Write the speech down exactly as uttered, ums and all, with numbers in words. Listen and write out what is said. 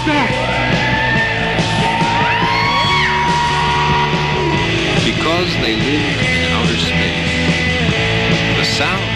that? Because they lived in outer space, the sound